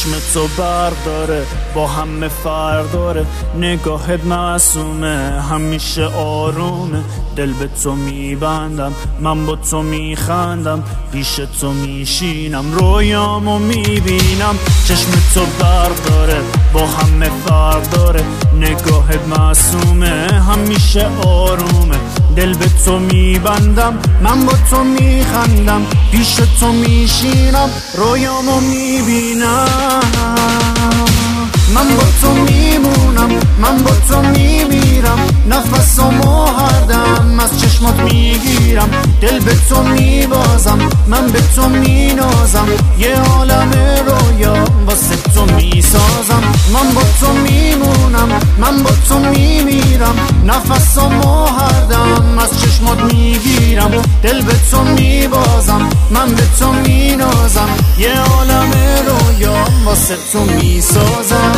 چشم تو برق داره، با همه فرق داره، نگاهت معصومه، همیشه آرومه. دل به تو میبندم، من با تو میخندم، پیش تو میشینم، رویامو میبینم. چشم تو برق داره، با همه فرق داره، نگاهت معصومه، همیشه آرومه. دل به تو میبندم، من با تو میخندم، پیش تو میشینم، رویامو میبینم. من با تو میمونم، من با تو میمیرم، نفسامو هر دم از چشمات میگیرم. دل به تو میبازم، من به تو مینازم، یه عالم رویا واسه تو میسازم. من با تو میمونم، من با تو میمیرم، نفسامو هر دم از چشمات میگیرم. دل به تو میبازم، من به تو مینازم، یه عالم رویا واسه تو میسازم.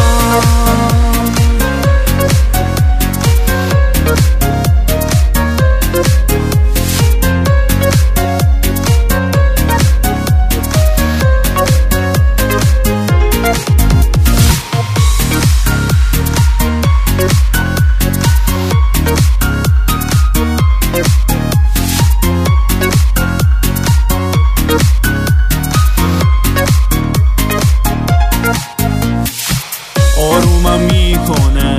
آرومم میکنه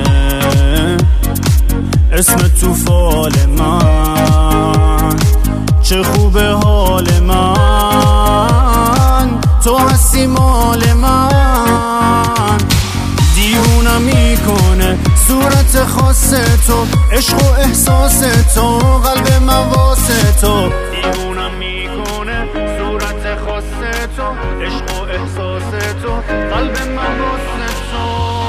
اسم تو فال من، چه خوبه حال من، تو هستی مال من. دیوونم میکنه صورت خاص تو، عشق و احساس تو، قلب من واسه تو. دیوونم میکنه صورت خاص تو، عشق و احساس تو، قلب من واسه تو.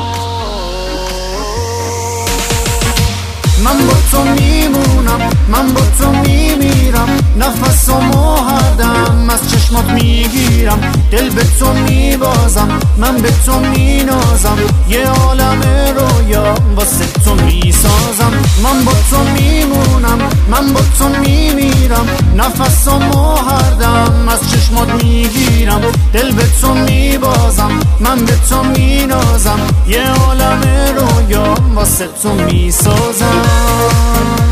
من با تو میمونم، من با تو میمیرم، نفسامو هر دم از چشمات میگیرم. دل به تو میبازم، من به تو مینازم، یه عالم رویا واسه تو میسازم. من با تو میمونم، من با تو میمیرم، نفسامو هر دم از چشمات میگیرم. دل به تو میبازم، من به تو مینازم، یه عالم رویا واسه تو میسازم.